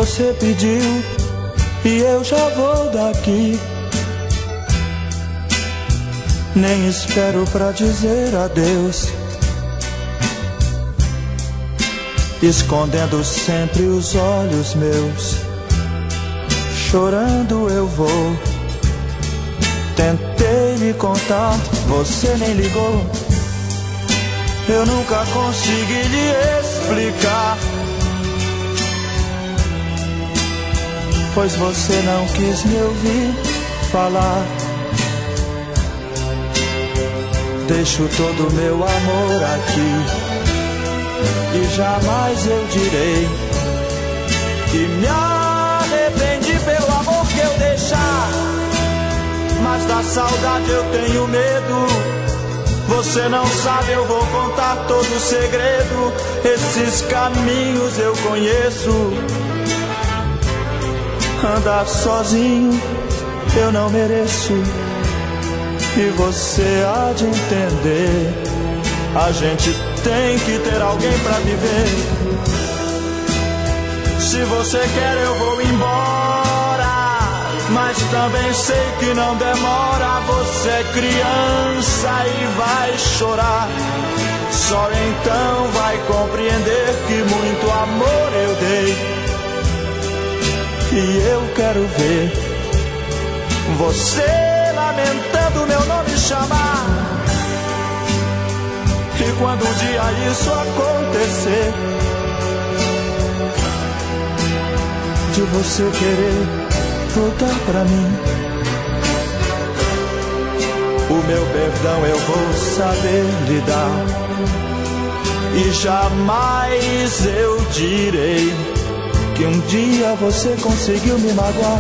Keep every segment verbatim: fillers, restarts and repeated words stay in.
você pediu e eu já vou daqui. Nem espero pra dizer adeus, escondendo sempre os olhos meus. Chorando eu vou. Tentei lhe contar, você nem ligou. Eu nunca consegui lhe explicar, pois você não quis me ouvir falar. Deixo todo o meu amor aqui e jamais eu direi que me arrependi pelo amor que eu deixar. Mas da saudade eu tenho medo. Você não sabe, eu vou contar todo o segredo. Esses caminhos eu conheço. Andar sozinho eu não mereço, e você há de entender. A gente tem que ter alguém pra viver. Se você quer eu vou embora, mas também sei que não demora. Você é criança e vai chorar. Só então vai compreender que muito amor eu dei. E eu quero ver você lamentando meu nome chamar. E quando um dia isso acontecer, de você querer voltar pra mim, o meu perdão eu vou saber lhe dar. E jamais eu direi que um dia você conseguiu me magoar.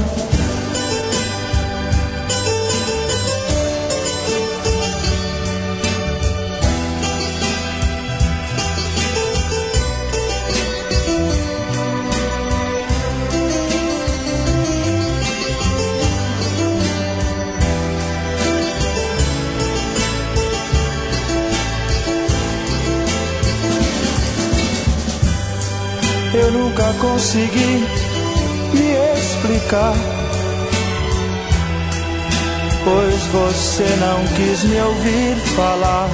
Eu nunca consegui me explicar, pois você não quis me ouvir falar.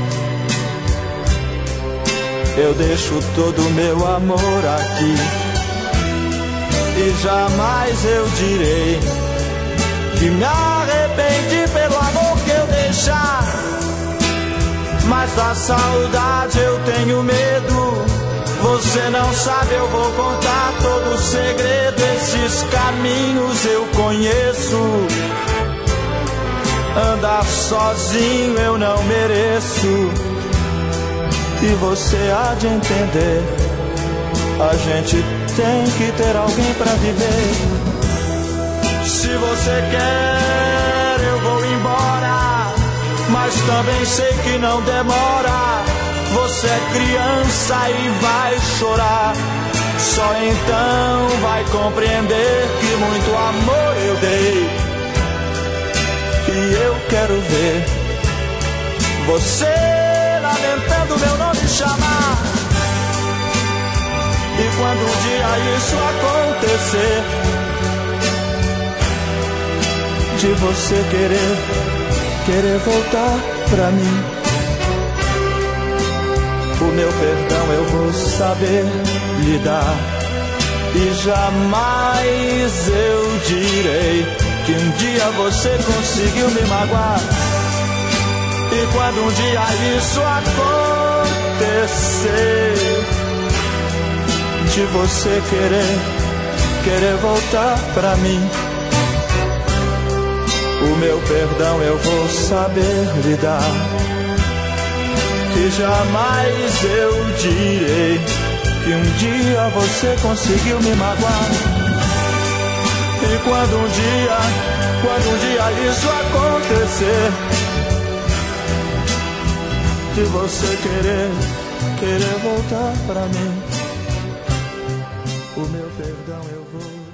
Eu deixo todo o meu amor aqui e jamais eu direi que me arrependi pelo amor que eu deixar. Mas da saudade eu tenho medo. Você não sabe, eu vou contar todo o segredo. Esses caminhos eu conheço. Andar sozinho eu não mereço, e você há de entender. A gente tem que ter alguém pra viver. Se você quer eu vou embora, mas também sei que não demora. Você é criança e vai chorar. Só então vai compreender que muito amor eu dei. E eu quero ver você lamentando meu nome chamar. E quando um dia isso acontecer, de você querer, querer voltar pra mim, o meu perdão eu vou saber lhe dar. E jamais eu direi que um dia você conseguiu me magoar. E quando um dia isso acontecer, de você querer, querer voltar pra mim, o meu perdão eu vou saber lhe dar. E jamais eu direi que um dia você conseguiu me magoar. E quando um dia, quando um dia isso acontecer, de você querer, querer voltar pra mim, o meu perdão eu vou